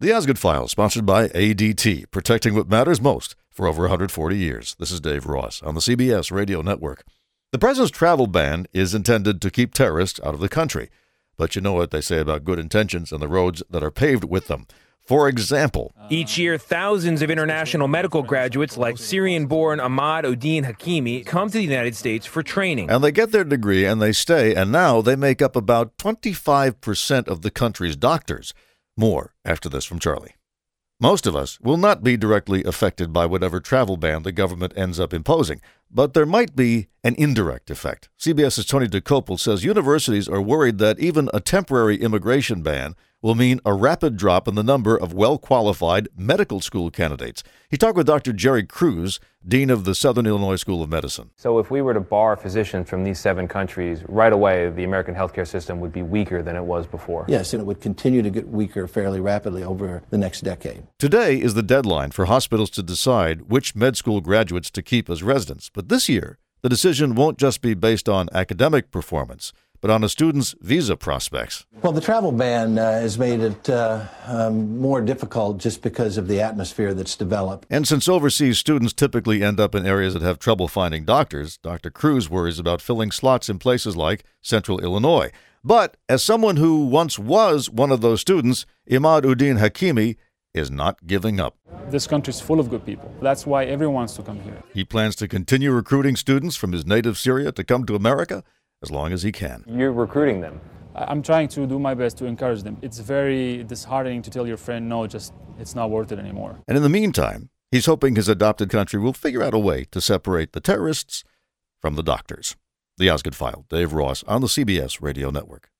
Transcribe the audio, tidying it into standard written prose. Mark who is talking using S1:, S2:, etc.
S1: The Osgood File, sponsored by ADT, protecting what matters most for over 140 years. This is Dave Ross on the CBS Radio Network. The president's travel ban is intended to keep terrorists out of the country. But you know what they say about good intentions and the roads that are paved with them. For example,
S2: each year, thousands of international medical graduates like Syrian-born Ahmad Uddin Hakimi come to the United States for training.
S1: And they get their degree and they stay, and now they make up about 25% of the country's doctors. More after this from Charlie. Most of us will not be directly affected by whatever travel ban the government ends up imposing, but there might be an indirect effect. CBS's Tony Dokoupil says universities are worried that even a temporary immigration ban will mean a rapid drop in the number of well-qualified medical school candidates. He talked with Dr. Jerry Cruz, Dean of the Southern Illinois School of Medicine.
S3: So if we were to bar physicians from these 7 countries, right away the American healthcare system would be weaker than it was before.
S4: Yes, and it would continue to get weaker fairly rapidly over the next decade.
S1: Today is the deadline for hospitals to decide which med school graduates to keep as residents. But this year, the decision won't just be based on academic performance, but on a student's visa prospects.
S4: Well, the travel ban has made it more difficult just because of the atmosphere that's developed.
S1: And since overseas students typically end up in areas that have trouble finding doctors, Dr. Cruz worries about filling slots in places like Central Illinois. But as someone who once was one of those students, Ahmad Uddin Hakimi is not giving up.
S5: This country is full of good people. That's why everyone wants to come here.
S1: He plans to continue recruiting students from his native Syria to come to America as long as he can.
S3: You're recruiting them.
S5: I'm trying to do my best to encourage them. It's very disheartening to tell your friend, no, just it's not worth it anymore.
S1: And in the meantime, he's hoping his adopted country will figure out a way to separate the terrorists from the doctors. The Osgood File, Dave Ross on the CBS Radio Network.